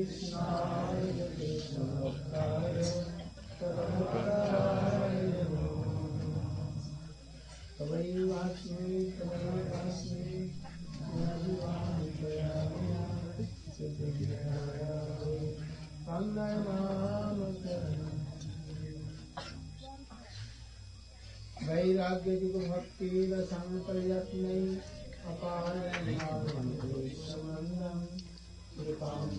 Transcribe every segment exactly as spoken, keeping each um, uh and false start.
वैराग्य जुग भक्ति रसंग प्रयत्न अपार मंत्रम कृपाम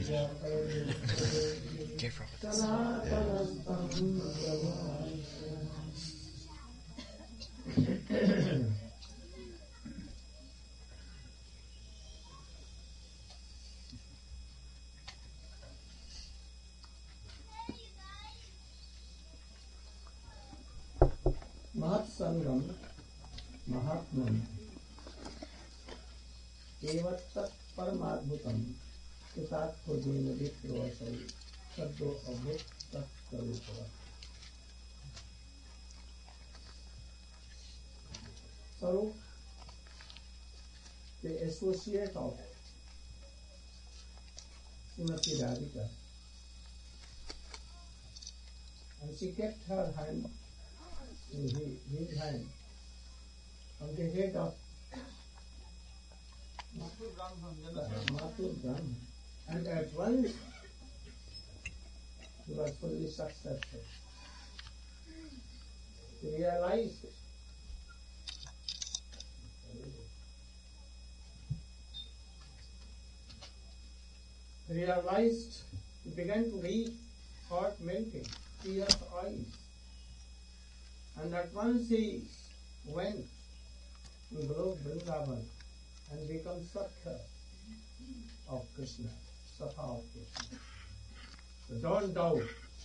महत्संगम महात्मन एवं तत्परमाद्भुतम कृतार्थोजेन विप्रोऽसौ शब्दो अभूत तत्स्वरूपः स्वरूप the associate of Srimati Radhika, and she kept her hand in his, his hand on the head of Mathur Brahma, and at once he was fully successful. He realized realized he began to weep, heart melting, tears eyes, and at once he went to Golok Vrindavan and become Sakha of Krishna, Sakha of Krishna. So don't doubt,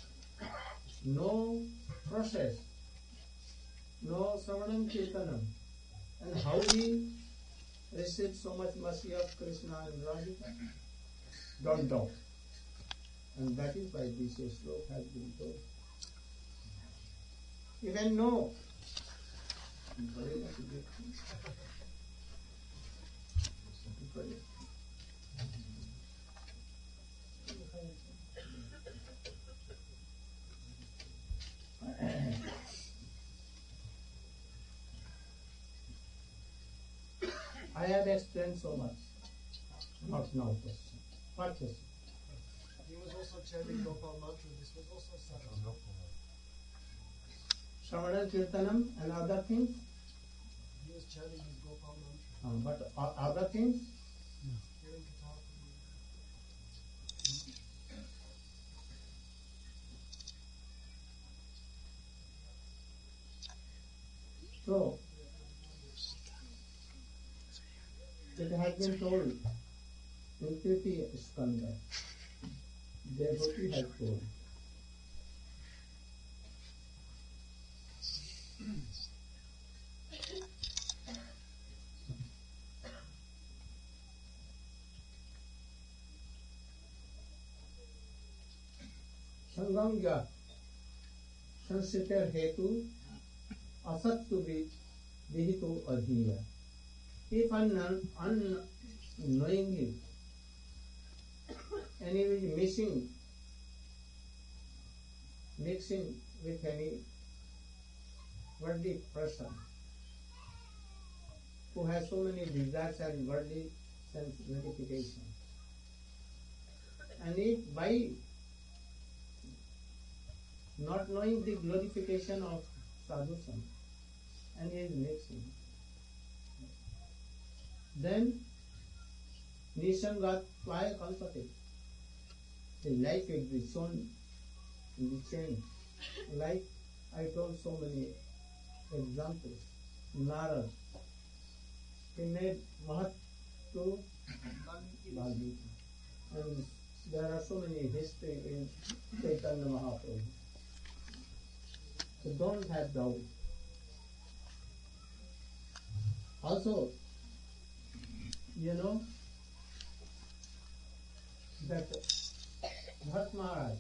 no process, no Savanam Kirtanam, and how he received so much mercy of Krishna and Radhika. Don't doubt. And that is why this sloka has been told. Even know. I have explained so much. Not now question. What question? He was also chanting Gopal mantra. This was also Sattva. Shravana Kirtanam and other things? He was chanting his Gopal mantra. Uh, but uh, other things? Hearing guitar. So, it has been told in Tritiya Skanda, Devaki has told. Sangam ya sansiter hetu asattu vihitu adhiya. If unknown, unknowingly any is missing, mixing with any worldly person who has so many desires and worldly sense gratification, and if by not knowing the glorification of sadhu sant, and he is mixing, then Nisangat Tvaya Kalpate, the life will be shown in the chain. Like I told so many examples. Narad, he made Mahat to Bhagavad, and there are so many history in Chaitanya Mahaprabhu. So don't have doubt. Also, you know that Bharat Maharaj,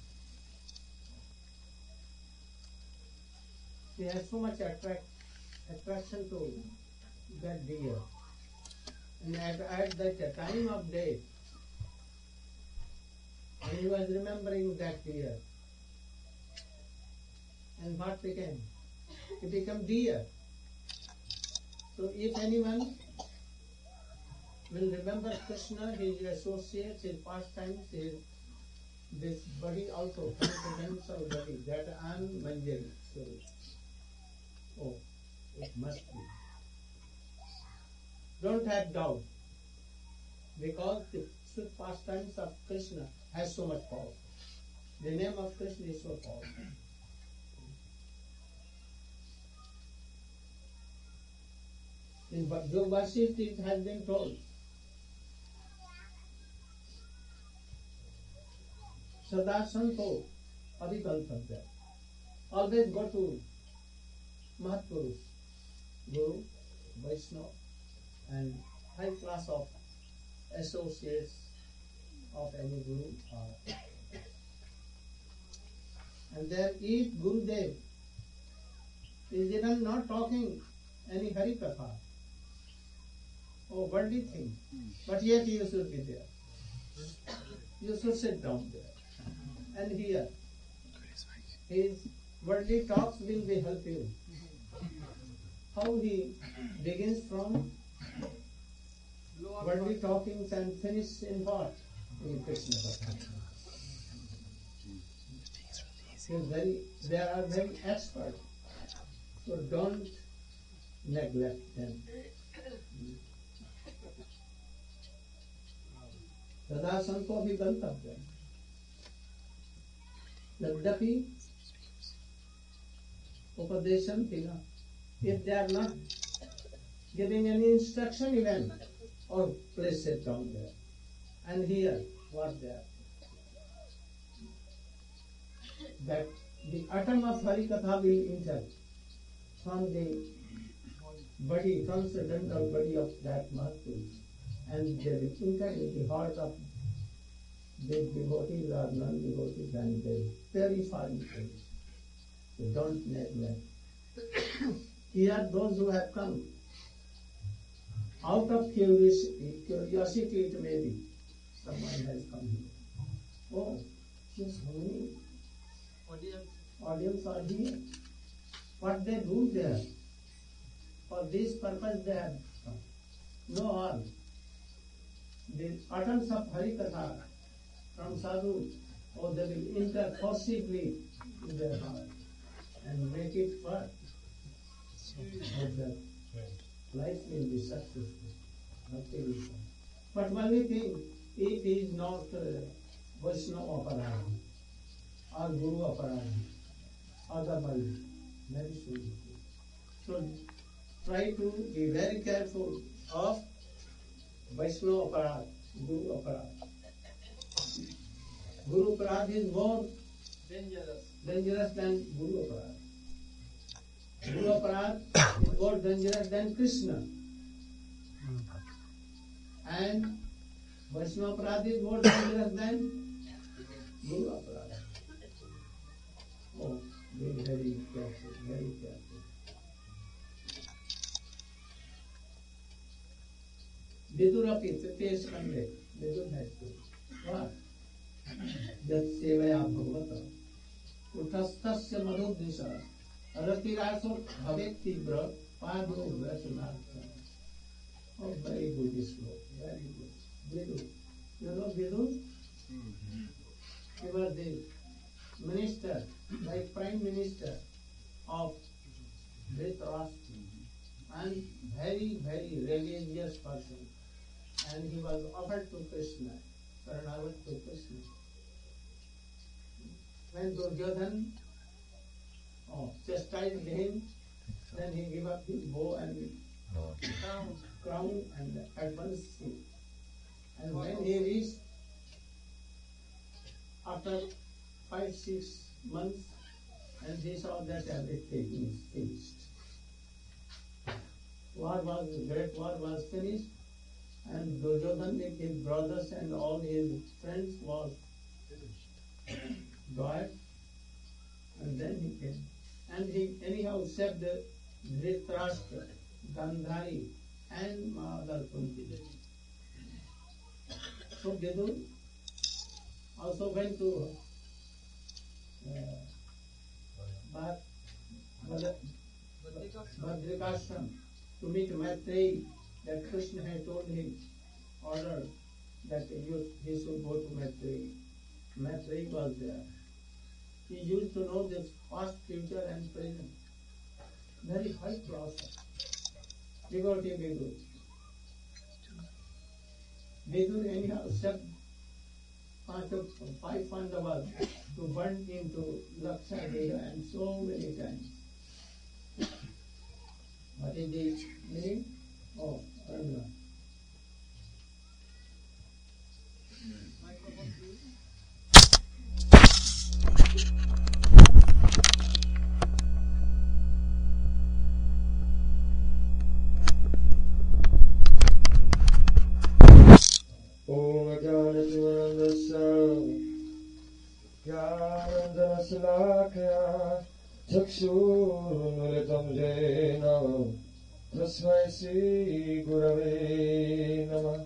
he has so much attract, attraction to that deer. And at, at that time of day, he was remembering that year. And what became? It became dear. So if anyone will remember Krishna, his associates, his pastimes, his this body also, confidential body, that I am Manjari. So, oh, it must be. Don't have doubt, because the pastimes of Krishna has so much power. The name of Krishna is so powerful. In Yog Vasishtha it has been told, Sada Santo Abhikalpatya. Always go to Mahapurush, Guru, Vaishnava, and high class of associates of any Guru. Are. And there if Gurudev is even not talking any Hari Katha or worldly thing, but yet you should be there. You should sit down there and hear. His worldly talks will be help you. How he begins from worldly talkings and finish in what? In Krishna Katha. Very, they are very expert, so don't neglect them. Sada Santo bhi gantavya. Yadyapi Upadeshan Tina. If they are not giving any instruction even, or place it down there and hear what they are. That the atom of Hari Katha will enter from the body, transcendental body of that Mahapurush, and they will enter in the heart of the devotees or non-devotees, and they purify it. So don't neglect. Here those who have come out of curiosity, curiosity it may be, someone has come here. Oh, just how many audience, audience are here? What they do there? For this purpose they have come. No harm. The atoms of Hari Katha from sadhu, or they will enter forcibly in their heart and make it work. So that life will be successful. But only thing, if he is not uh, Vaishnava Aparana or Guru Aparana, otherwise, very soon. So try to be very careful of Vaishnava Aparana, Guru Aparana. Guru Aparana is more dangerous, dangerous than Guru Aparana. Guru Aparana is more dangerous than Krishna. And Vaishnava Aparana is more dangerous than Guru Aparana. Oh, be very careful, very careful. Vidurapi, Tritiya Skande, Vidur has to. What? Jat sevaya bhagavata. Utastasya madhudrisha. Ratiraso bhavet tibra. Padro vasunartha. Oh, very good this flow. Very good. Vidur. You know Vidur? He was the minister, like prime minister of Dhritarashtra, and very, very religious person. And he was offered to Krishna, Saranagat to Krishna. When Duryodhana oh, chastised him, then he gave up his bow and crown, crown and advanced him. And when he reached, after five, six months, and he saw that everything is finished. War was, the great war was finished, and Duryodhana with his brothers and all his friends was died, and then he came. And he anyhow saved the Dhritarashtra, Gandhari, and Madhar Kunti. So Vidur also also went to uh, Bhad- Bhad- Bhadrakashram to meet Maitreyi, that Krishna had told him, ordered that he, he should go to Maitreyi. Maitreyi was there. He used to know this past, future and present. Very high class. Devotee Vidur. Vidur anyhow stepped past the five Pandavas to burn into Lakshadeva and so many times. What is the meaning? Oh, Arjuna. Microphone, please. Om Gyanatvanandasya Gyanandanasalakaya Chakshurmilitam Jena Tasmai Sri Gurave Namah.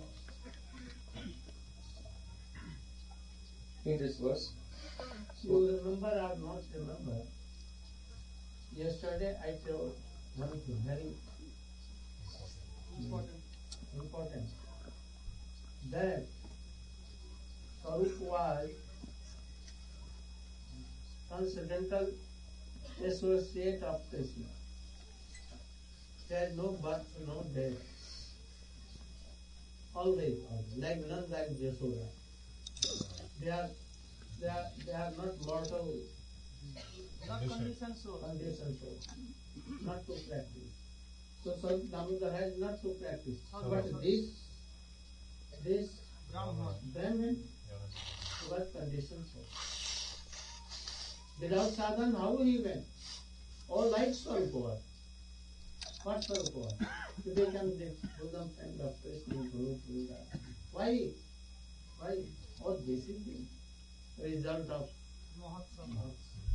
In this verse, You remember or not remember? Yesterday I told one thing very Important. important. That Sarup was transcendental associate of Krishna. There is no birth, no death. Always, always. Like none like Yashoda. They are, they are, they are not mortal Not conditioned soul. conditioned soul, not to practice. So Sarup Damodar has not to practice. Sorry, But sorry. this, this Brahman. Brahman was conditioned soul. Without sadhan, how he went? All like Sarup was. What Sarup was? Today can be Buddha friend of Krishna, Guru, Buddha. Why? Why? All this is the result of Mahatsama.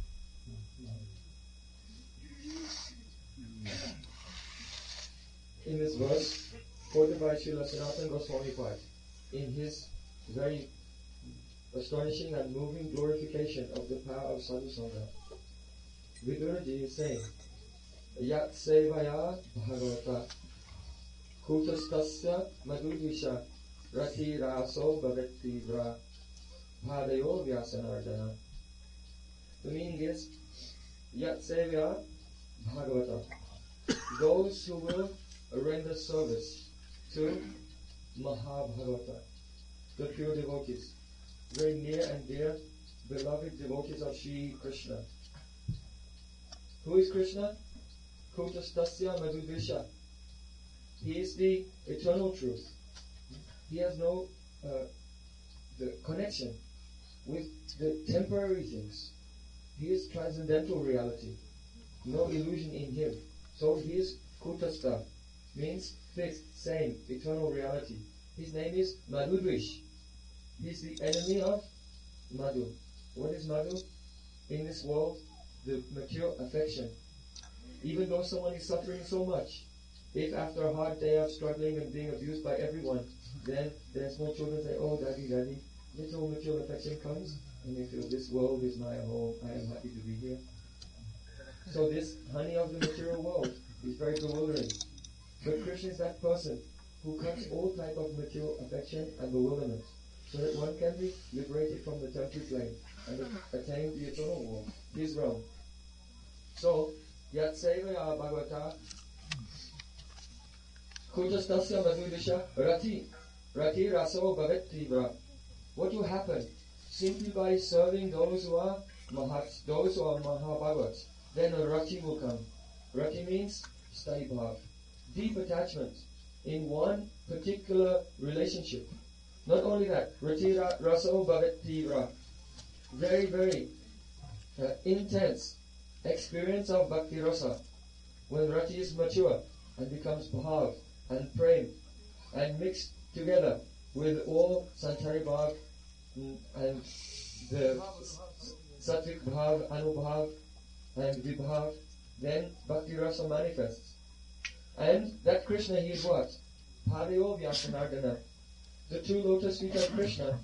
in this verse, quoted by Srila Sanatana Goswami Pad, in his very astonishing and moving glorification of the power of Sadhu Sangha, Viduraji is saying, Yat Sevaya Bhagavata Kutastasya Madhudvisha Rati Raso Bhavetti Vra Bhadayo Vyasanardana. The meaning is, Yat Sevaya Bhagavata, those who will render service to Mahabhagavata, the pure devotees, very near and dear, beloved devotees of Sri Krishna. Who is Krishna? Kutastasya Madhudvisha. He is the eternal truth. He has no uh, the connection with the temporary things. He is transcendental reality. No illusion in him. So he is Kutastha, means fixed, same, eternal reality. His name is Madhudvish. He is the enemy of Madhu. What is Madhu? In this world, the material affection. Even though someone is suffering so much, if after a hard day of struggling and being abused by everyone, then their small children say, oh daddy, daddy, little material affection comes, and they feel this world is my home, I am happy to be here. So this honey of the material world is very bewildering. But Krishna is that person who cuts all type of material affection and bewilderment, so that one can be liberated from the temporary plane and attain the eternal world, his realm. So, Yat Sevaya Bhagavata Kutastasya Madhudisha Rati Rati Raso Bhavetti Vra. What will happen? Simply by serving those who are Mahats, those who are Mahabhagavats, then a Rati will come. Rati means stay bhav, deep attachment in one particular relationship. Not only that, Rati Raso Bhavetti Vra. Very, very uh, intense experience of Bhakti Rasa. When Rati is mature and becomes bhav and prem and mixed together with all Santari Bhav and the Sattvic Bhav, Anubhav and Vibhav, then Bhakti Rasa manifests. And that Krishna, he is what? Padayo Vyasanardana. The two lotus feet of Krishna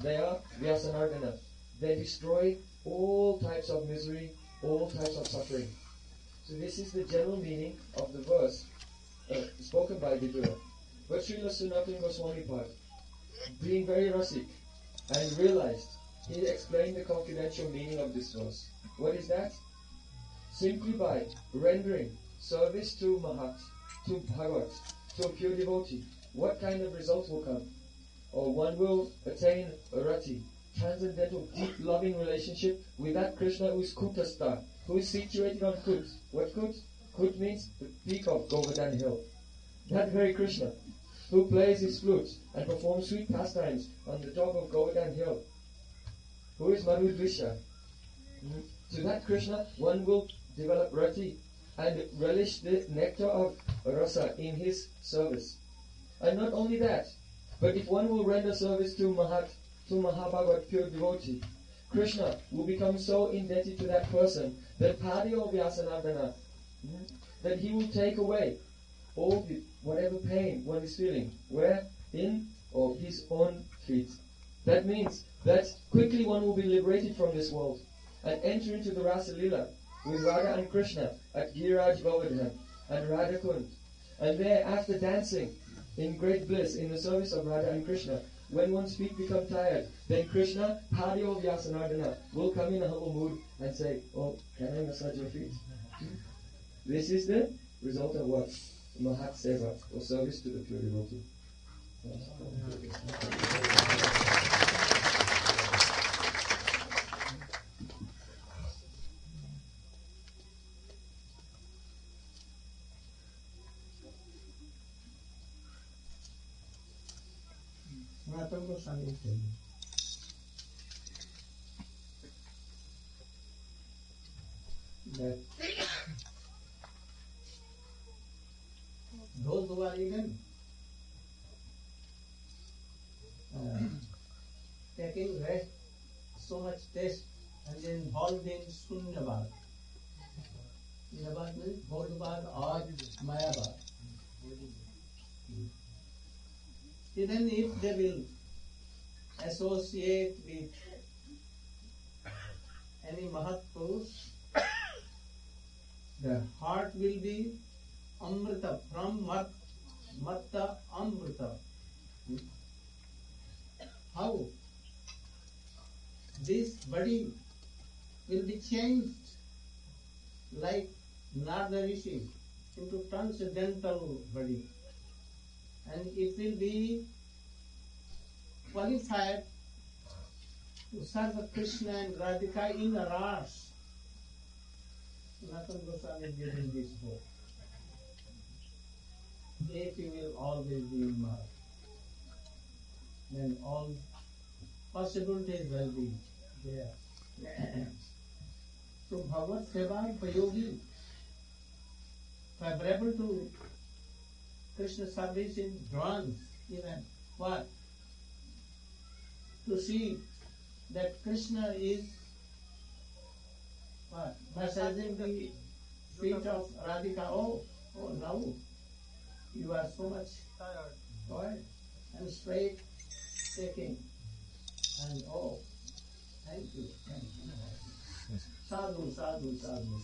They are Vyasanardana. They destroy all types of misery, all types of suffering. So this is the general meaning of the verse uh, spoken by Vidura. But Srila Sanatana Goswami Pad, being very rasik and realized, he explained the confidential meaning of this verse. What is that? Simply by rendering service to Mahat, to Bhagavat, to a pure devotee, what kind of result will come? Or one will attain a rati, transcendental, deep, loving relationship with that Krishna who is Kutastha, who is situated on Kut. What Kut? Kut means the peak of Govardhan hill. That very Krishna, who plays his flute and performs sweet pastimes on the top of Govardhan hill, who is Madhudrisha. Mm-hmm. To that Krishna, one will develop rati and relish the nectar of rasa in his service. And not only that, but if one will render service to Mahat, to Mahabhagat, pure devotee, Krishna will become so indebted to that person that Padyo Vyasanardana, mm, that he will take away all the, whatever pain one is feeling, where? In or his own feet. That means that quickly one will be liberated from this world and enter into the Rasa Lila with Radha and Krishna at Giriraj Govardhan and Radha Kund. And there, after dancing in great bliss in the service of Radha and Krishna, when one's feet become tired, then Krishna, Padyo Vyasanardana, will come in a humble mood and say, "Oh, can I massage your feet?" This is the result of what? Mahat Seva, or service to the pure devotee. Sanatana Goswami is telling. That those who are even uh, taking rest, so much test, and then involved in Sunyabad. Sunyabad means Bodhbad or Mayabad. Even if they will associate with any Mahat Purush, their heart will be Amrita, from Mat, Matta Amrita. How? This body will be changed like Narada Rishi into transcendental body, and it will be qualified to serve Krishna and Radhika in a ras. Sanatana Goswami is giving this hope. If you will always be in Mahat, then all possibilities will be there. So Bhagavad Seva Payogi, favorable to Krishna service in bronze, even what? To see that Krishna is what? Massaging the feet of Radhika. Oh, oh, now you are so much Tired. tired and straight taking. And oh, thank you, thank you. Sadhu, sadhu, sadhu.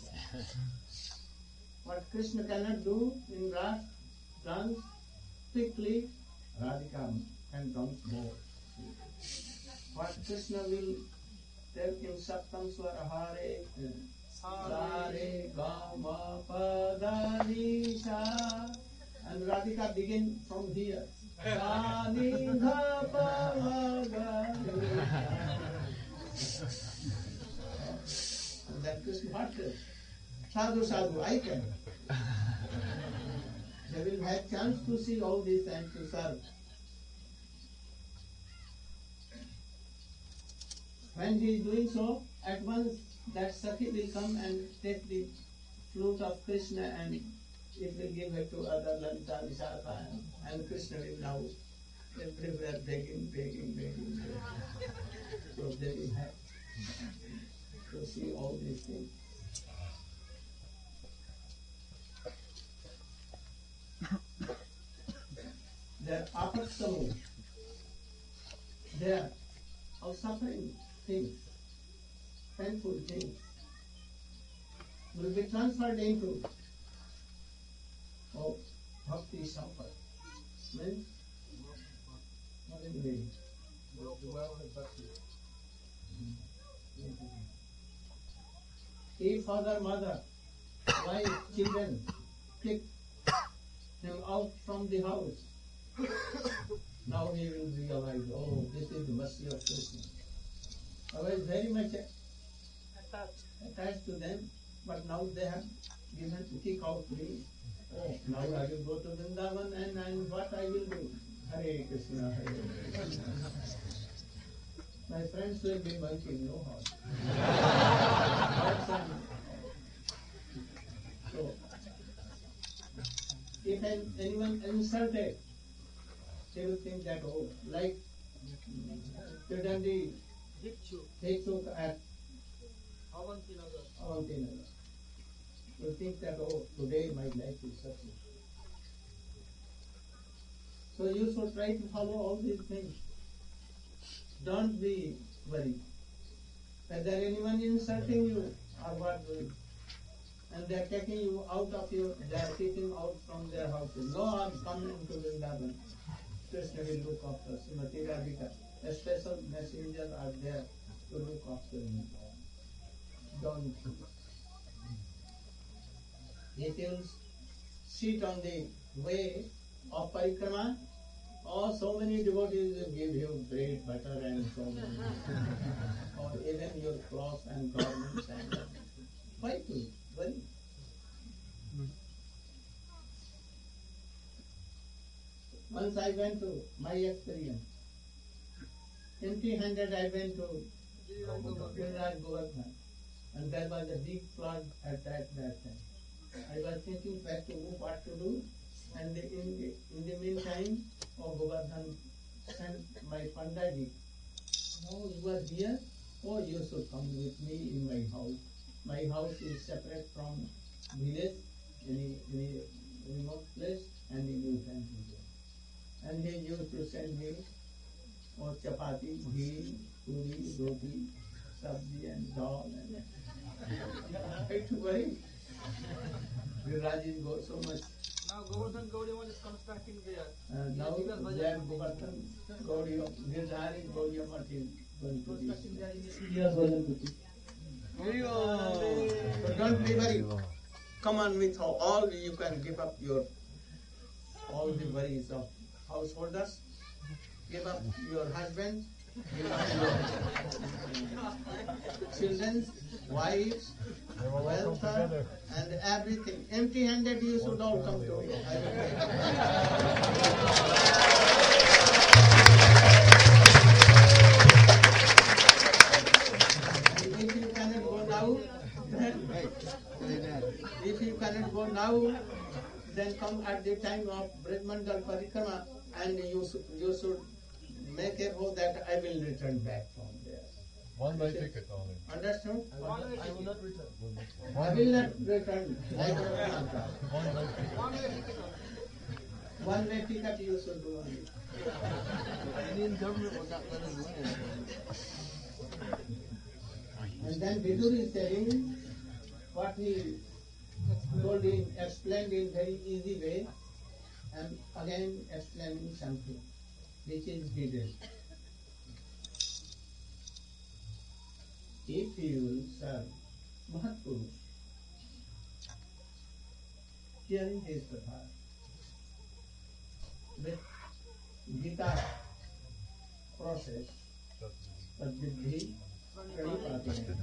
What Krishna cannot do in brass, dance, quickly, Radhika can dance more. What Krishna will tell in Saptam Swara Hare, Sare, Gama, Pada, Ni, Sa, and Radhika begin from here. Sa, Ni, Dha, Pa, Ga, Ni, Sa. And then Krishna what says? Sadhu, sadhu, I can. They will have chance to see all this and to serve. When he is doing so, at once that Sakhi will come and take the flute of Krishna and it will give it to other Lalita, Vishaka, and, and Krishna will now everywhere begging, begging, begging, begging. So they will have to see all these things. Their apatsamu, there, of suffering things, painful things, will be transferred into oh, bhakti sampad. Means, what is it mean? The wealth of bhakti. If father, mother, wife, children kick him out from the house, now he will realize, oh, this is the mercy of Krishna. I was very much attached, attached to them, but now they have given to kick out me. Oh, now I will go to Vrindavan and, and what I will do? Hare Krishna, Hare Krishna. My friends will be monkey, no horse. So, if an, anyone insulted, they will think that, oh, like Tirudandi Hekchuk at Avantinagar. Will think that, oh, today my life is success. So you should try to follow all these things. Don't be worried. Whether anyone insulting you or what, and they are taking you out of your, they are taking out from their houses. No harm, come into Vrindavan. Krishna will look after Srimati Radhika. A special messengers are there to look after you. Don't. If you sit on the way of parikrama, oh, so many devotees will give you bread, butter and so many. Or even your clothes and garments and uh, why to worry? Once I went to my experience. Empty-handed I went to Giriraj Govardhan, and there was a big flood at that, that time. I was thinking back to what to do, and in the, in the meantime, oh, Govardhan sent my Pandaji. Oh, you are here? Oh, you should come with me in my house. My house is separate from village, any, any remote place, and you can be there. And he used to send me oh, chapati, ghee, puri, roti, sabji and dal. And I to worry. Giriraj is go so much. Now Govardhan Gaudiya is constructing there. Uh, now there Govardhan Gaudiya, Giriraj Gaudiya Math is going to be. Yes, so don't be worried. Come on with all, you can give up your all the worries of householders. Give up your husband, give up your children, wives, welfare, and everything. Empty-handed you should all come to me. I will and if you cannot go now, then if you cannot go now, then come at the time of Brajmandal Parikrama, and you should, you should make a vow that I will return back from there. One way ticket only. Understood? One way I will not return. I will not return. Like One way ticket. One way ticket only. one way ticket you should do only. Indian government will not let us land. And then Vidur is telling what he told in, explained in very easy way, and again explaining something which is hidden. If you serve Mahapurush, hearing his katha, with Gita process, Tadvidhi Pranipatena,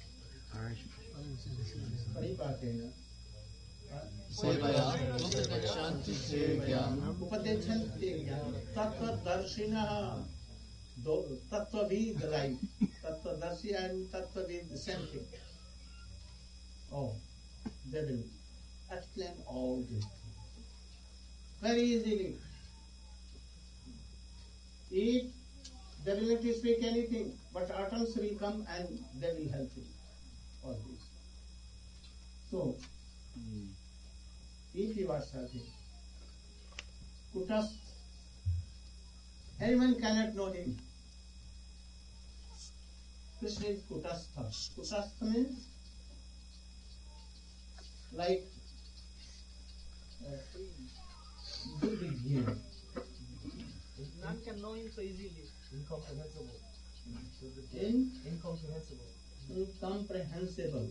Pranipatena, Sevaya, Upadeshanti Sevaya, Upadeshanti Tattva-darshinaha, Tattva-vid like, Tattva-darshi and Tattva-vid the same thing. Oh, they will explain all this very easily. If they will not speak anything, but atoms will come and they will help you. All this. So, if you are serving, Kutastha, anyone cannot know him. Krishna is Kutastha. Kutastha means like uh, to begin. None can know him so easily. Incomprehensible. In Incomprehensible. incomprehensible.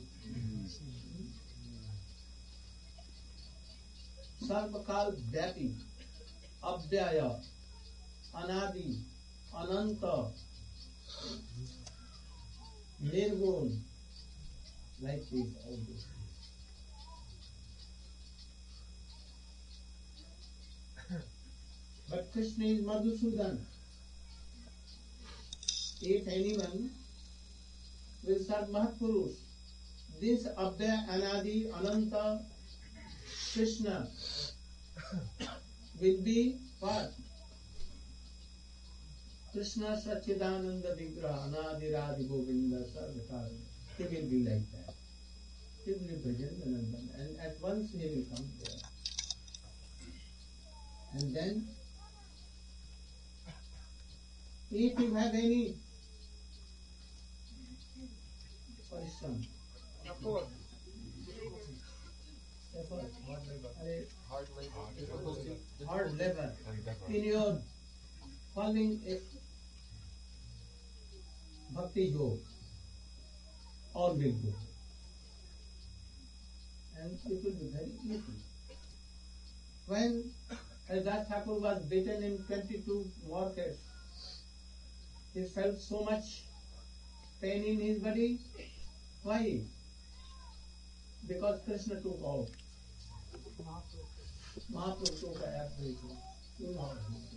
Sarvakal Vyati, Abhyaya, Anadi, Ananta, Nirgun, like this, all this. But Krishna is Madhusudan. If anyone will serve Mahapurush, this Abhya, Anadi, Ananta, Krishna will be what? Krishna Sachidananda Vigraha, Anadi Radhi Govinda Sarvakara. He will be like that. He will represent Nandan, and at once he will come there. And then, if you have any question, Effort. effort, Hard labor. अरे, Hard labor. Difficulty. hard labor, Endeavor. in your following a bhakti yoga, all will go. And it will be very easy. When Haridas Thakur was beaten in twenty-two markets, he felt so much pain in his body. Why? Because Krishna took all. Mahaprabhu took everything. You know.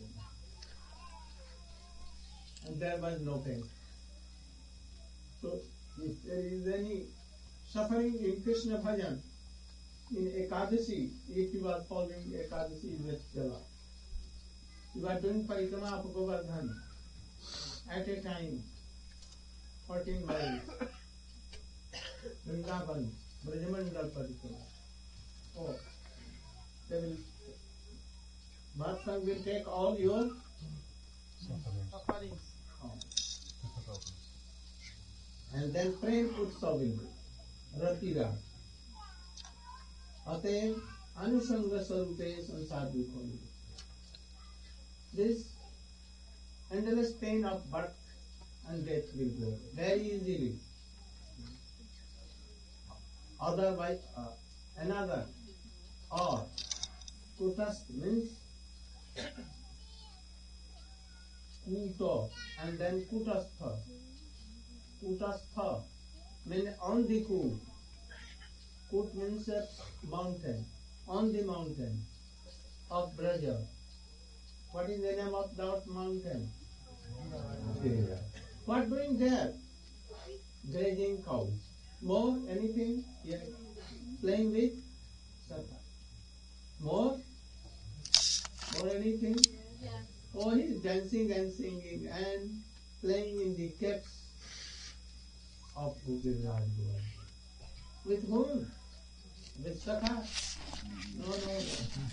And there was no pain. So, if there is any suffering in Krishna bhajan, in Ekadasi, if you are following Ekadasi Vechala, you are doing Parikrama of Govardhan at a time, fourteen miles, Vrindavan, Brajamandal Parikrama. Oh, they will, Mahaprabhu will take all your Suffering. Sufferings. oh, Difficulties. and then Prem Utsav will be, Ratira. अतएव अनुसंग स्वरूपे संसार दुख होगी. This endless pain of birth and death will go very easily. Otherwise, uh, another or kutast means kuto and then kutastha. Kutastha means on the cool. Kut means a mountain, on the mountain of Braja. What is the name of that mountain? Girija. What doing there? Grazing cows. More anything? Yeah. Playing with Sata. More? More anything? Oh, he is dancing and singing and playing in the caves of Girija. With whom? With Sakha? No, no, no.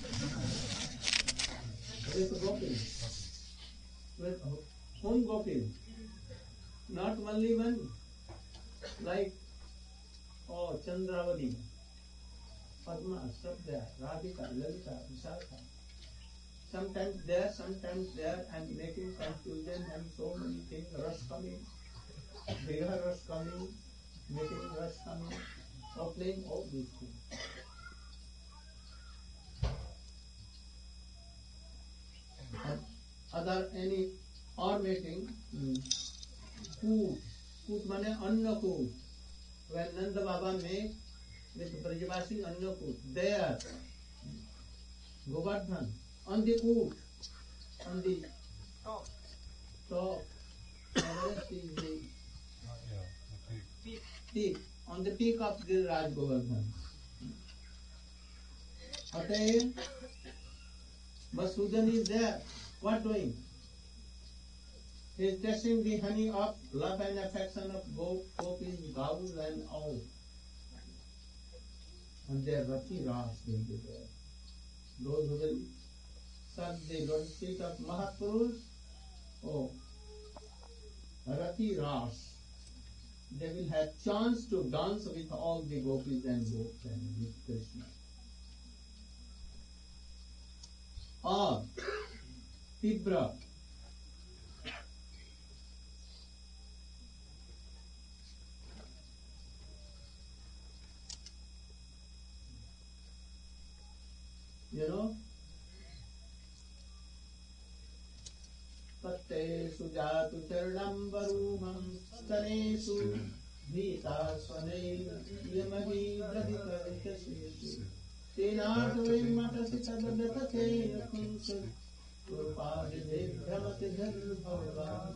With Gopil. With whom Gopil? Not only one. Like, oh, Chandravali, Padma, Sabda, Radhika, Lalita, Visakha. Sometimes there, sometimes there, and making confusion and so many things. Rush coming, bigger rush coming, making rush coming. Or playing all these things. Other any or making food, food mane anna food. When Nanda Baba made with Brajavasi anna food, there Govardhan on the food, on the Top. top, Everest is the Uh, yeah, the peak. Peak. peak, on the peak of the Raj Govardhan. अतएव Vasudhan is there. What doing? He is tasting the honey of love and affection of both gopis, cows and all. And their Rati Ras will be there. Those who will serve the lotus feet of Mahapurush, oh, Rati Ras. they will have chance to dance with all the gopis and gops and with Krishna. Or Tibra, you know, Tattesu jatu charanam varumam stanesu Vita swane yamahi bradikarikasyesu Tenatavim matasita dadate yakunsa Urpahide bhramati dharvavram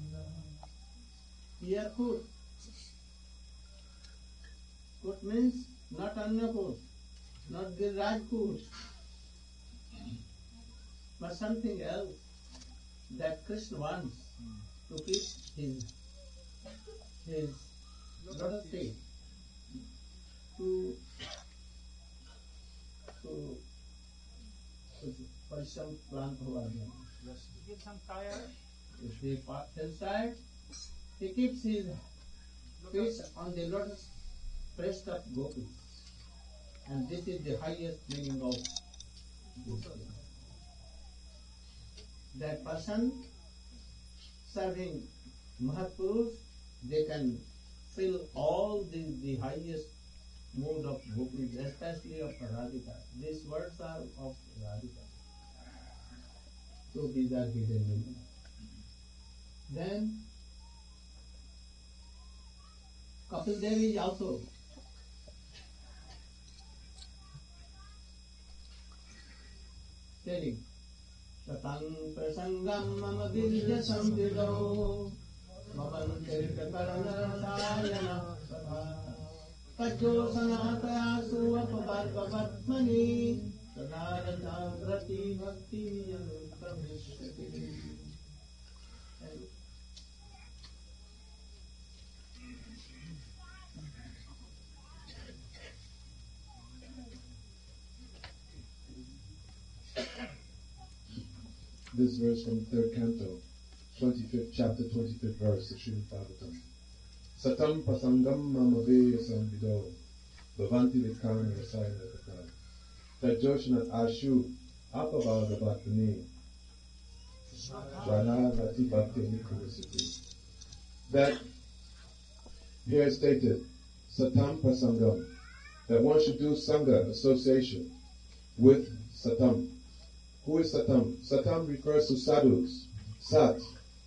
Here food. Food means not Annapur, not the Rajput, but something else that Krishna wants to keep his his lotus feet to to Parisham plant Bhavan. Give some tire. If he feels tired, he keeps his feet on the lotus breast of gopis. And this is the highest meaning of this. That person serving Mahapurush, they can fill all the, the highest mood of gopis, especially of Radhika. These words are of Radhika. So these are hidden meaning. Then Kapil Devi is also telling Satang prasangam mama virya samvido Maman tirka karana sayana Pajo sanataya suvapavarga vatmani Sadarana vrati bhakti anupramishtati. This verse from third canto, twenty-fifth chapter, twenty-fifth verse of Srimad Bhagavatam. Satam pasangam mamaveya samvido bhavanti vikarna rasayana kata tajoshanat ashu apavagavatani jnanavati bhakti nikrasiti. That here is stated, Satam pasangam, that one should do sangha, association, with Satam. Who is Satam? Satam refers to sadhus, sat,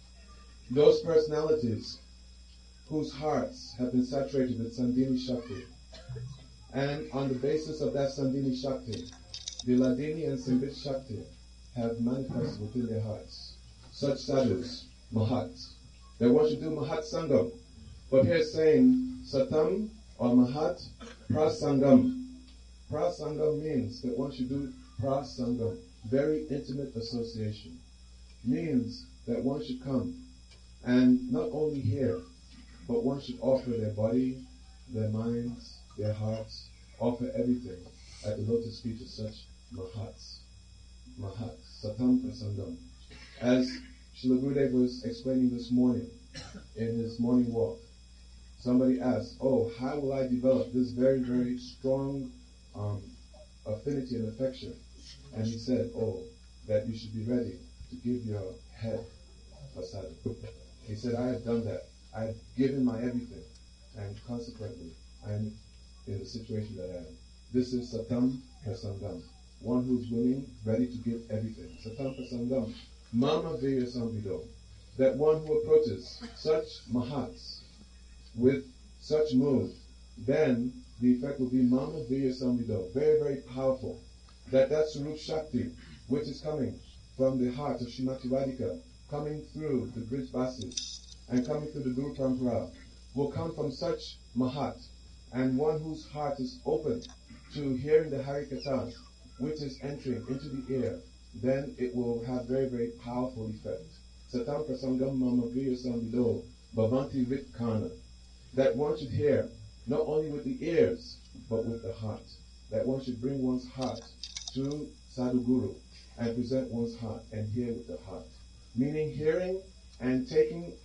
those personalities whose hearts have been saturated with Sandhini Shakti. And on the basis of that Sandhini Shakti, the Ladini and Sambit Shakti have manifested within their hearts. Such sadhus, Mahat. That one should do Mahat Sangam. But here it's saying Satam or Mahat Prasangam. Prasangam means that one should do Prasangam. Very intimate association, means that one should come and not only hear, but one should offer their body, their minds, their hearts, offer everything at the lotus feet of such Mahats. Mahat, Satam Prasangam. As Srila Gurudev was explaining this morning in his morning walk, somebody asked, oh, how will I develop this very, very strong um, affinity and affection? And he said, oh, that you should be ready to give your head a sadhu. He said, I have done that. I have given my everything. And consequently, I am in the situation that I am. This is Satam Prasangam. One who's willing, ready to give everything. Satam Prasangam. Mama Veya Samvido. That one who approaches such mahats with such mood, then the effect will be Mama Veya Samvido. Very, very powerful. That that Sarup Shakti, which is coming from the heart of Srimati Radhika, coming through the Brij Basis and coming through the Guru Parampara, will come from such Mahat, and one whose heart is open to hearing the Harikatha, which is entering into the ear, then it will have very, very powerful effect. Satam Prasangam Mama Priya Samvido Bhavanti Vitkana. That one should hear, not only with the ears, but with the heart. That one should bring one's heart to Sadhu Guru and present one's heart and hear with the heart. Meaning hearing and taking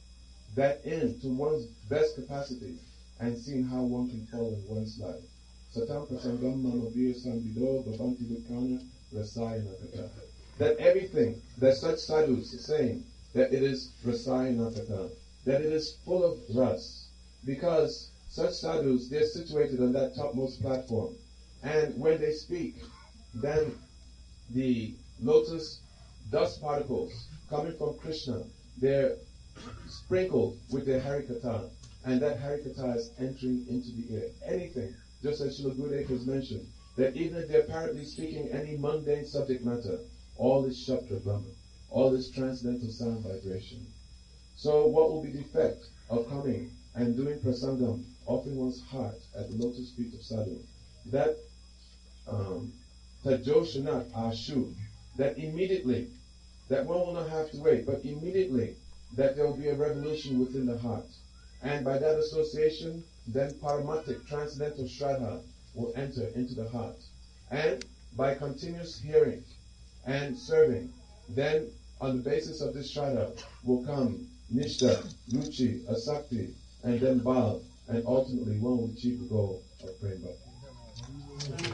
that in to one's best capacity and seeing how one can follow in one's life. Satam Prasangam Mamavir Sambido Bhavanti Vikana Rasayana Kata. That everything that such sadhus is saying, that it is Rasayana Kata, that it is full of rus, because such sadhus, they're situated on that topmost platform. And when they speak, then the lotus dust particles coming from Krishna, they're sprinkled with their Harikatha, and that Harikatha is entering into the air. Anything, just as Srila Gurudev has mentioned, that even if they're apparently speaking any mundane subject matter, all is Shabda Brahma, all is transcendental sound vibration. So what will be the effect of coming and doing prasangam, offering one's heart at the lotus feet of sadhu? That um, tajoshanat ashu, that immediately, that one will not have to wait, but immediately that there will be a revolution within the heart. And by that association, then paramatic, transcendental shraddha will enter into the heart. And by continuous hearing and serving, then on the basis of this shraddha will come nishta, ruchi, asakti, and then bhav, and ultimately one will achieve the goal of prema bhakti.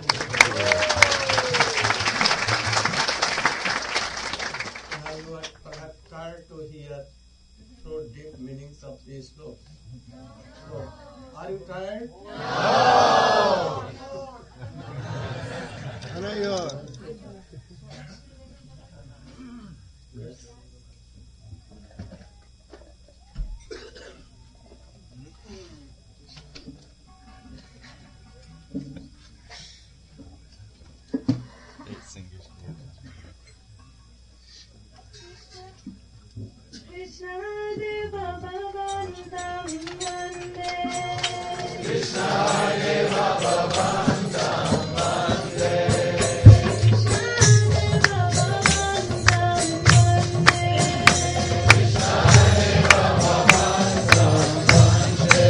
Now you are perhaps tired to hear so deep meanings of these slokas. So, are you tired? No! Yes. Krishna Deva Bhavandam Vande. Krishna Deva Bhavandam Vande. Krishna Deva Bhavandam Vande. Krishna Deva Bhavandam Vande.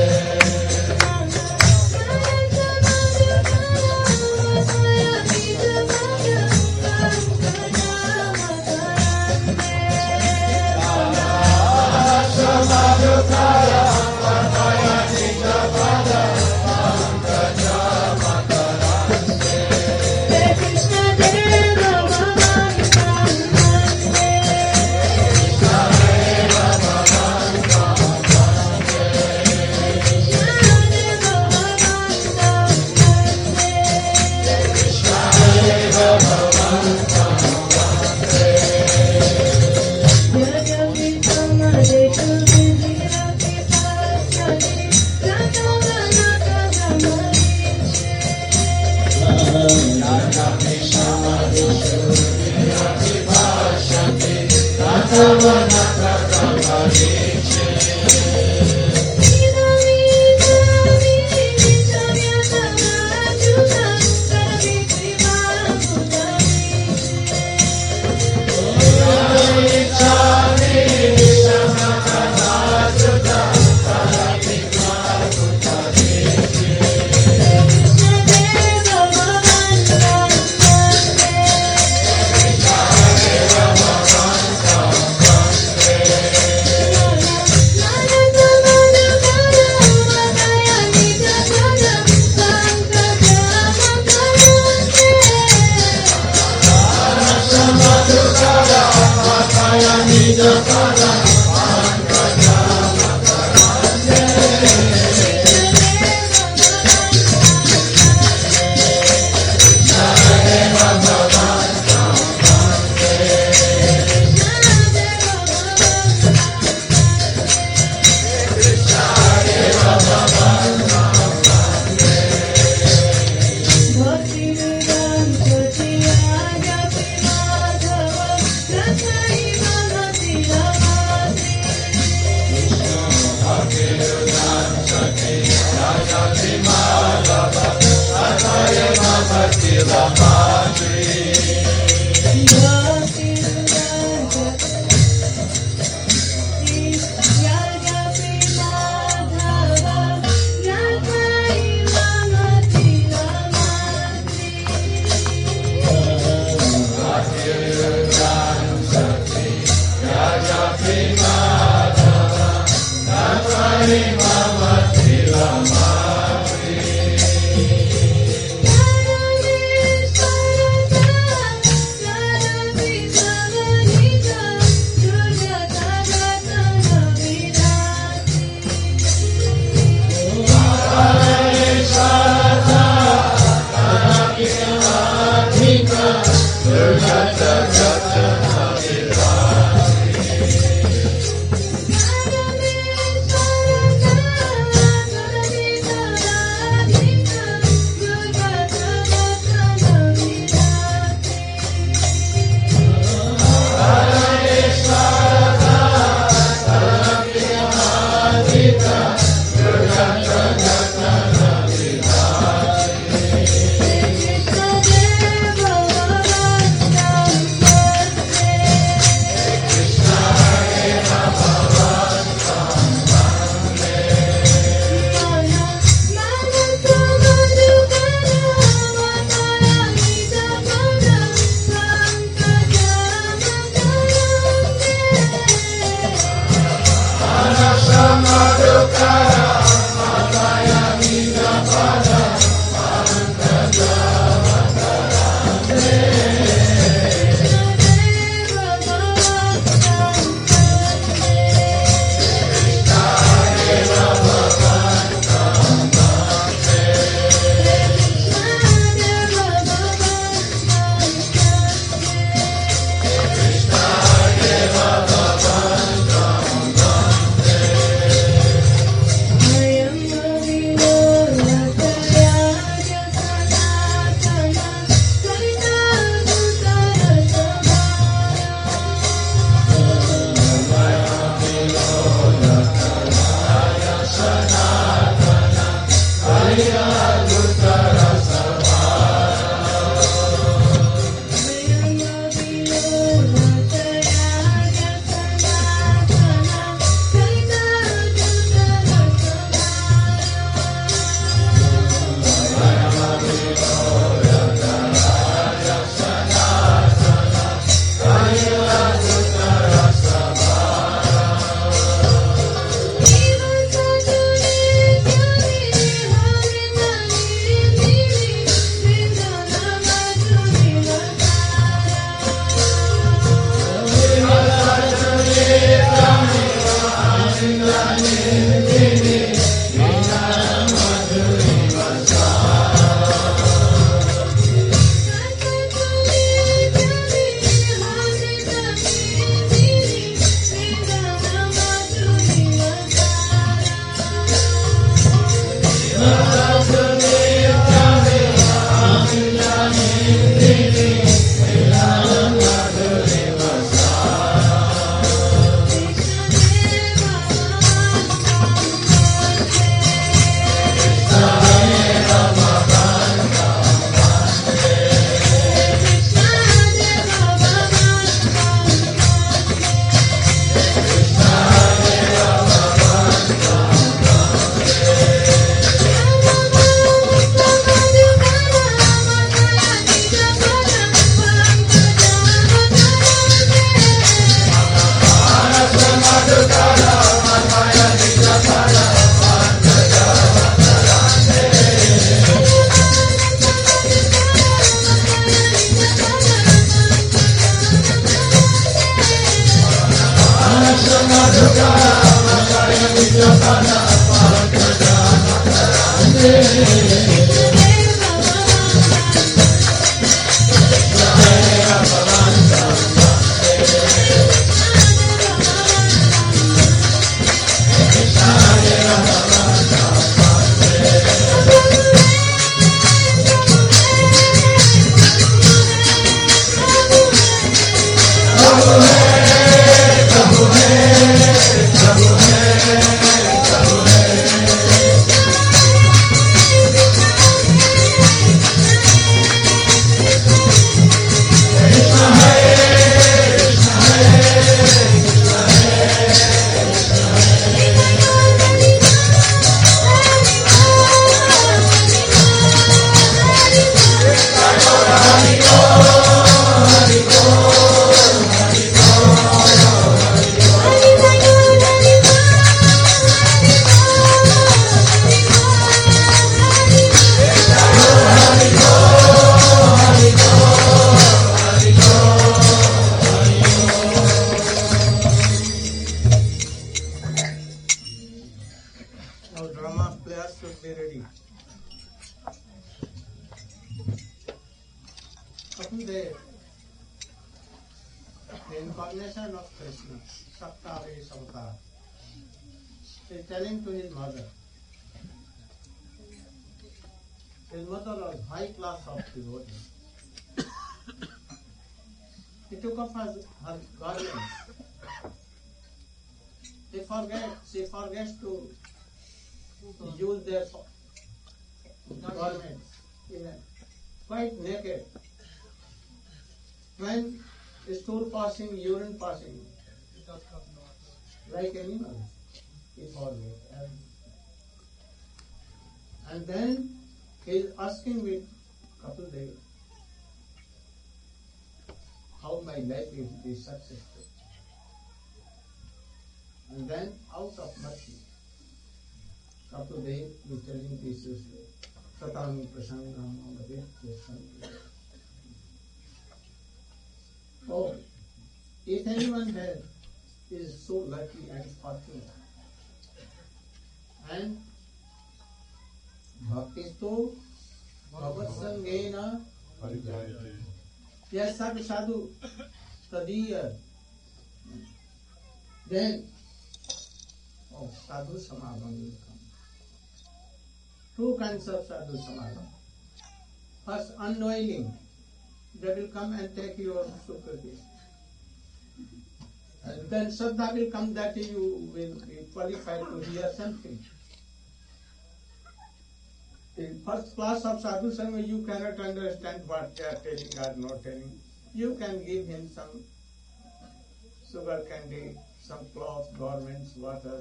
In first class of sadhu sangha, you cannot understand what they are telling or not telling. You can give him some sugar candy, some cloth, garments, water.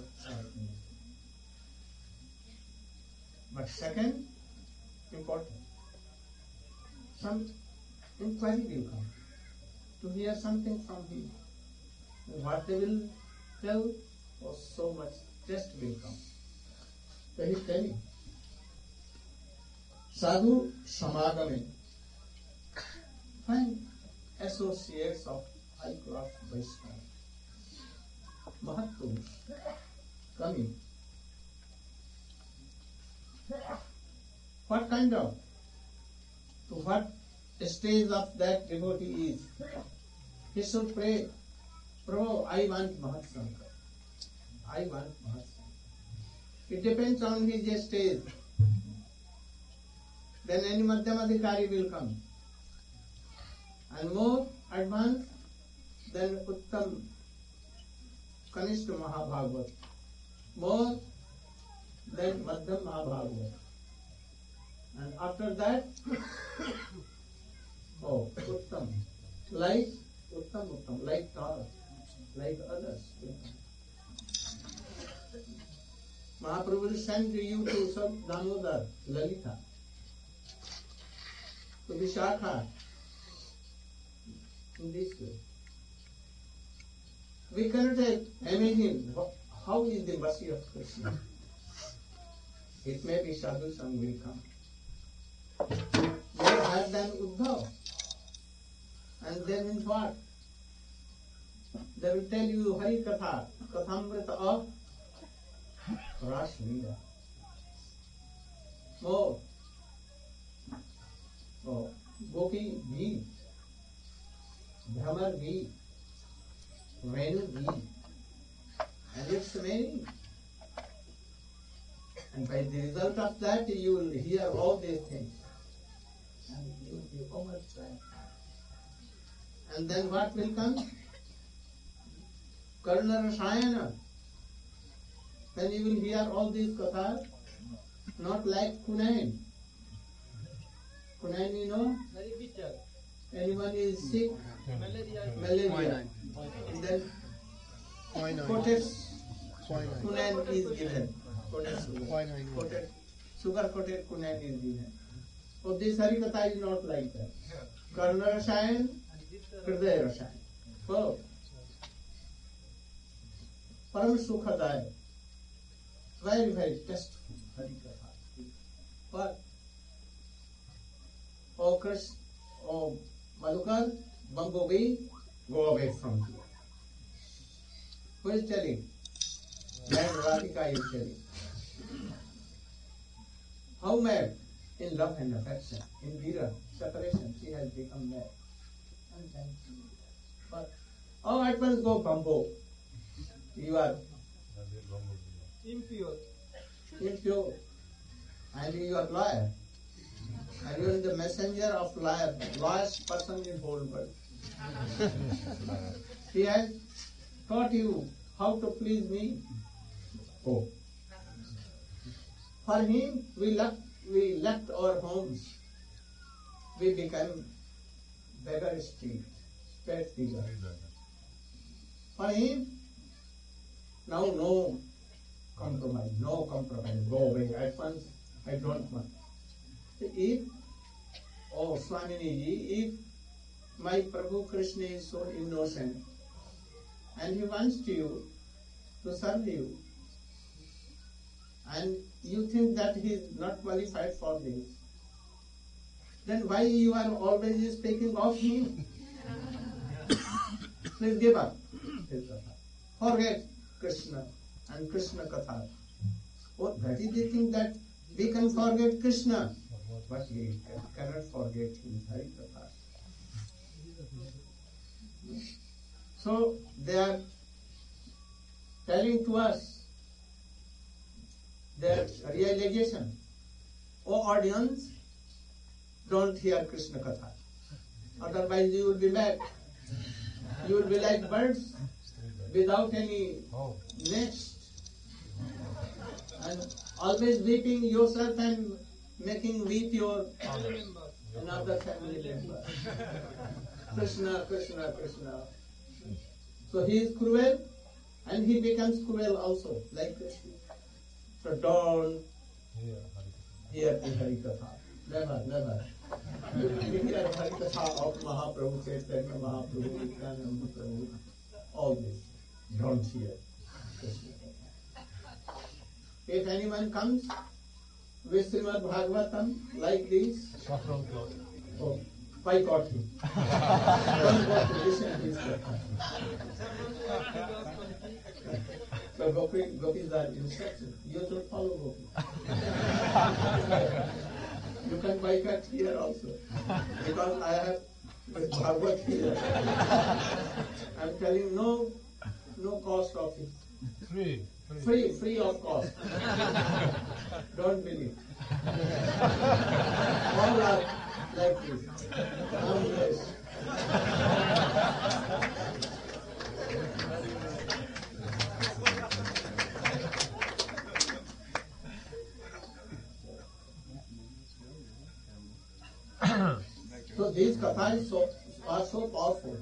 But second, important, some inquiry will come to hear something from him. And what they will tell, or so much test will come. So he is telling, sadhu samagame, find associates of high class Vaishnava, Mahapurush, coming. What kind of, to what stage of that devotee is? He should pray, Prabhu, I want Mahasankar. I want Mahasankar. It depends on his stage. Then any Madhyamadhikari will come. And more advanced than Uttam Kanishta Mahabhagavat. More than Madhyam Mahabhagavat. And after that, oh, Uttam. Like Uttam Uttam, like Tara, like others. Mahaprabhu will send you to some Damodar, Lalita, to Vishakha, in this way. We cannot imagine how is the mercy of Krishna. It may be Sadhu Sangh will come. They have done Uddhav. And then in what? They will tell you Hari Katha, Kathamrita of Ras Leela. Oh, oh, Gopi Ghi, Bhramar Ghi, Venu Ghi, and it's many. And by the result of that, you will hear all these things. And you will be overjoyed. And then what will come? Karna Rasayana. Then you will hear all these kathas, not like Kunain. Kunain, you know? Very bitter. Anyone is sick, Malaria. malaria. And then coated Kunain is given. Coated sugar. Coated, sugar coated Kunain is given. So this Harikatha is not like that. Karna Rasayan, Hridaya Rasayan. So, Param Sukhadaya. Very, very tasteful Harikatha. But, oh Krishna, oh Madhukar, bumblebee, go away from here. Who is telling? Mad Radhika is telling. How mad? In love and affection. In Veera, separation, she has become mad. And then, but, oh, at once go bumbo. You are Impure. impure. And you are liar. And you are the messenger of liar. Last person in whole world. He has taught you how to please me. Oh. For him, we left, we left our homes. We became beggar street, street beggar. For him, now no compromise, no compromise. Go away at once. I don't want. If, oh Swamini ji, if my Prabhu Krishna is so innocent and he wants to you to serve you, and you think that he is not qualified for this, then why you are always speaking of him? Please give up. Forget Krishna and Krishna Katha. Oh, that is the thing that we can forget Krishna, but we cannot forget his Hari Katha. So they are telling to us their realization. Oh audience, don't hear Krishna Katha. Otherwise you will be mad. You will be like birds without any nest. And always weeping yourself and making weep your another family member. Krishna, Krishna, Krishna. So he is cruel and he becomes cruel also, like Krishna. So don't hear the Harikatha. Never, never. You hear Harikatha of Mahaprabhu, Chaitanya Mahaprabhu, Nityananda Prabhu, all this. Don't hear Krishna. If anyone comes with Srimad Bhagavatam like this, oh, boycott him. Don't go to listen to his katha. So Gopi, Gopis are instructed. You should follow Gopi. You can boycott here also. Because I have Bhagavad here. I'm telling no no cost of it. Free. Free, free of cost. Don't believe. All are like this. Harmless. So these kathas so, are so powerful.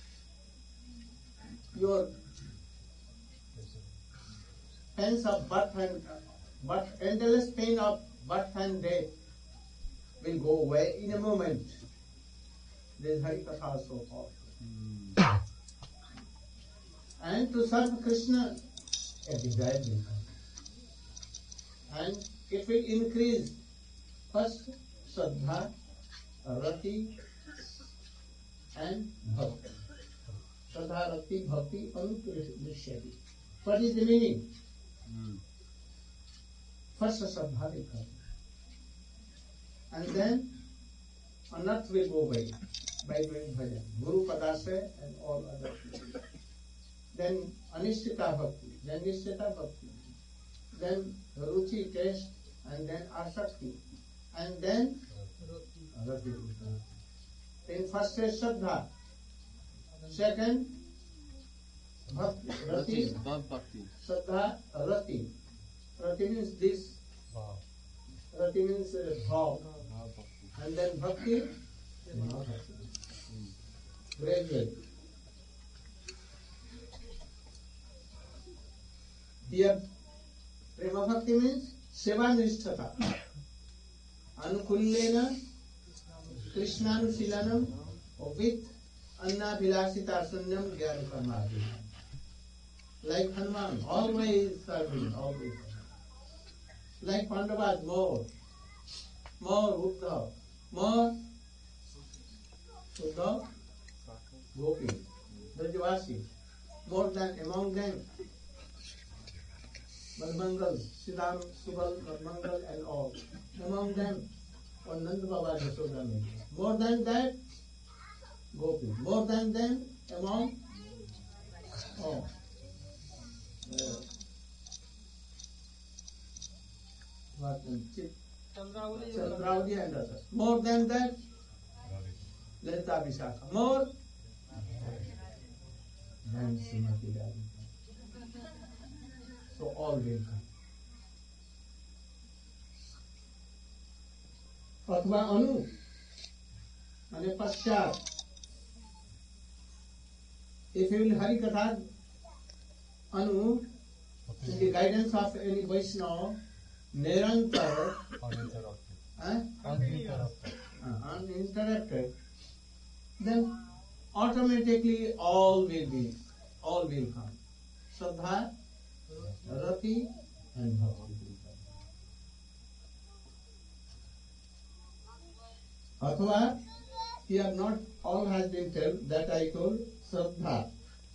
Your pains of birth and but endless pain of birth and death will go away in a moment. This Harikatha is so powerful. And to serve Krishna, a desire will come. And it will increase first Shraddha, Rati and Bhakti. Shraddha, Rati, Bhakti, Anukrishati. What is the meaning? First Shraddha will come. And then Anath will go away by doing bhajan. Guru Padasya and all other things. Then Anishtita Bhakti, then Nishtita Bhakti, then Ruchi, taste, and then Asakti, and then Rati. In first is Shraddha, second Bhakti, Rati, Shraddha, Rati. Rati means this, Rati means uh, bhav, and then Bhakti, gradually. Here, Prema Bhakti means Seva Nishtata. Anukullena Krishnanushilanam with Anna Vilasita Sunyam Gyan Karmadi. Like Hanuman, always serving, always. Like Pandavas, more. More Uddhav. More Uddhav, Gopi, Brajavasi. More than among them. Madmangal, Siddham, Subal, Madmangal and all. Among them, on Nanda Baba Yashoda. More than that, Gopi. More than them, among all. Uh, what Chip, Chandravali and others. More than that, Lalita Vishakha. More than Srimati Radhika. So all will come. अथवा अनु माने पश्चात if you will Hari Katha anu in the guidance of any Vaishnava Nirantar uninterrupted, then automatically all will be, all will come. Shraddha, Rati and Bhakti. Athva, here not all has been told, that I told Shraddha.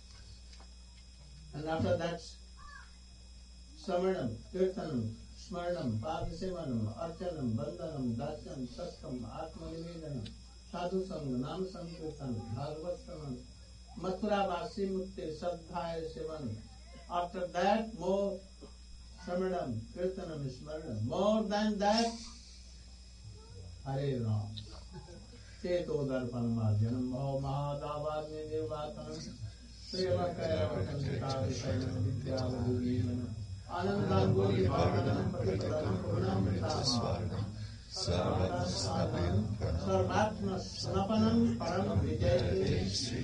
And after that, Samanam, Kirtanam, Smaranam, Padasevanam, Archanam, Bandhanam, Dasyam, Satkam, Atmanivedanam, Sadhu Sangha, Nam Sankirtanam, Bhagavatanam, Mathura Vasi Mukti, Shraddhaya Sevanam. After that, more Samanam, Kirtanam, Smaranam. More than that, Hare Ram. Cheto Darpan Marjanam, Bhava Mahadavad Nidevatanam, Seva Kaya Kankita Visayam Vidya Bhujivanam, Anandam Goli Bharanam, Patipadam Purnam Vitasvaranam, Sarvatma Snapanam Param Vijayate.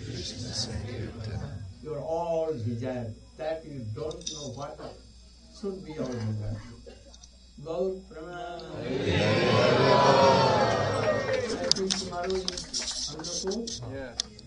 You are all desire. That you don't know what should be our desire. Gaur Pranam. I think tomorrow is Annapurna. Yeah.